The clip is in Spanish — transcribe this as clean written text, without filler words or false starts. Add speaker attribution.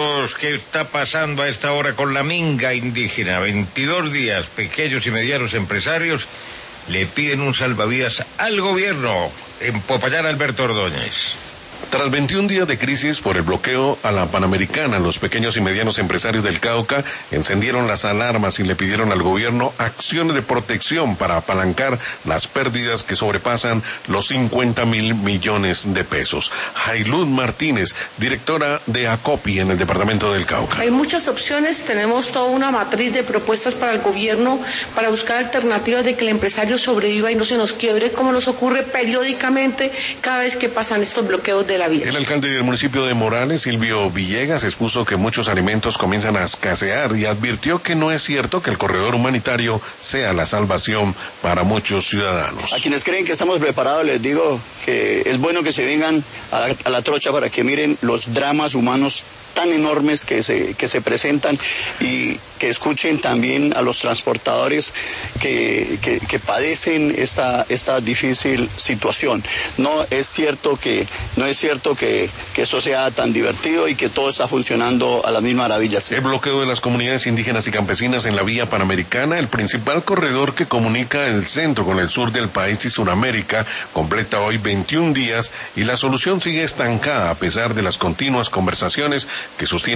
Speaker 1: ¿Qué está pasando a esta hora con la minga indígena? 22 días, pequeños y medianos empresarios le piden un salvavidas al gobierno. En Popayán, Alberto Ordóñez.
Speaker 2: Tras 21 días de crisis por el bloqueo a la Panamericana, los pequeños y medianos empresarios del Cauca encendieron las alarmas y le pidieron al gobierno acciones de protección para apalancar las pérdidas que sobrepasan los 50.000 millones de pesos. Jailud Martínez, directora de ACOPI en el departamento del Cauca.
Speaker 3: Hay muchas opciones, tenemos toda una matriz de propuestas para el gobierno para buscar alternativas de que el empresario sobreviva y no se nos quiebre como nos ocurre periódicamente cada vez que pasan estos bloqueos de la vida.
Speaker 2: El alcalde del municipio de Morales, Silvio Villegas, expuso que muchos alimentos comienzan a escasear y advirtió que no es cierto que el corredor humanitario sea la salvación para muchos ciudadanos.
Speaker 4: A quienes creen que estamos preparados les digo que es bueno que se vengan a la trocha para que miren los dramas humanos tan enormes que se presentan y que escuchen también a los transportadores que padecen esta difícil situación. No es cierto que esto sea tan divertido y que todo está funcionando a las mismas maravillas.
Speaker 2: El bloqueo de las comunidades indígenas y campesinas en la vía Panamericana, el principal corredor que comunica el centro con el sur del país y Sudamérica, completa hoy 21 días y la solución sigue estancada a pesar de las continuas conversaciones que sostiene